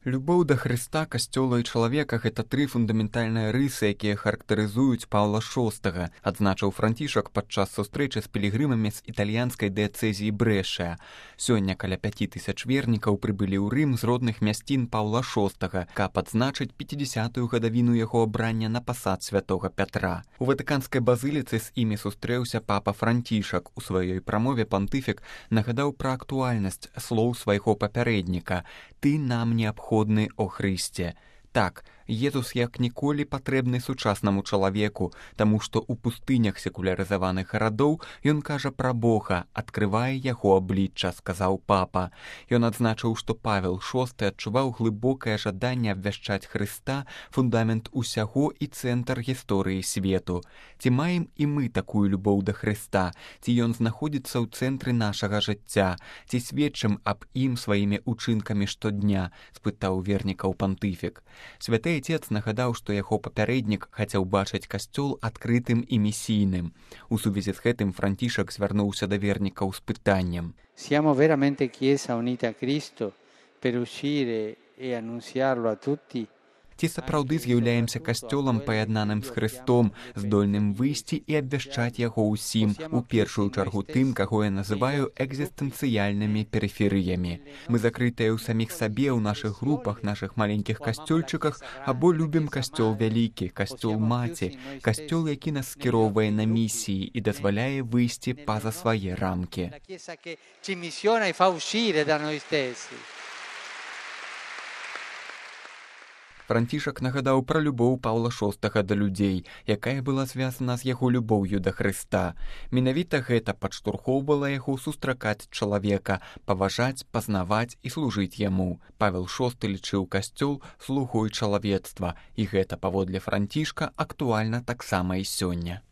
Любоў да Хрыста, касцёла і чалавека – гэта тры фундаментальныя рысы, якія характарызуюць Паўла VI, адзначыў Францішак падчас сустрэчы з пілігрымамі з італьянскай дыяцэзіі Брэшыя. Сёння каля 5000 вернікаў прыбылі ў Рым з родных мясцін Паўла VI, каб адзначыць 50-ю гадавіну яго абрання на пасад святога Пятра. У ватыканскай базыліцы з імі сустрэўся папа Францішак. У сваёй прамове пантыфік нагадаў пра актуальнасць слоў свайго папярэдніка «Ты нам неабходны, о Хрысце». Так, Езус як ніколі патрэбны сучаснаму чалавеку, таму што ў пустынях секулярызаваных гарадоў ён кажа пра Бога, адкрывае яго аблічча, сказаў папа. Ён адзначыў, што Павел VI адчуваў глыбокае жаданне абвяшчаць Хрыста, фундамент усяго і цэнтр гісторыі свету. Ці маем і мы такую любоў да Хрыста? Ці ён знаходзіцца ў цэнтры нашага жыцця? Ці сведчым аб ім сваімі ўчынкамі штодня? Спытаў вернікаў пантыфік. Святы Отец нагадаў, што яго папярэднік хацеў бачыць касцёл адкрытым і місійным. У сувязі з гэтым Францішак звярнуўся да вернікаў з пытаннем. Siamo veramente Chiesa unita a Cristo per uscire e annunziarlo a tutti? Ці сапраўды з'яўляемся касцёлам, паяднаным з Хрыстом, здольным выйсці і абвяшчаць яго ўсім, у першую чаргу тым, каго я называю экзістэнцыяльнымі перыферыямі. Мы закрытыя ў саміх сабе, ў нашых групах, нашых маленькіх касцёльчыках, або любім касцёл вялікі, касцёл маці, касцёл, які нас скіроўвае на місіі і дазваляе выйсці па-за свае рамкі. Францішак нагадаў пра любоў Паўла VI да людзей, якая была звязана з яго любоўю да Хрыста. Менавіта гэта падштурхоўвала яго сустракаць чалавека, паважаць, пазнаваць і служыць яму. Павел VI лічыў касцёл слугой чалавецтва, і гэта, паводле Францішка, актуальна таксама і сёння.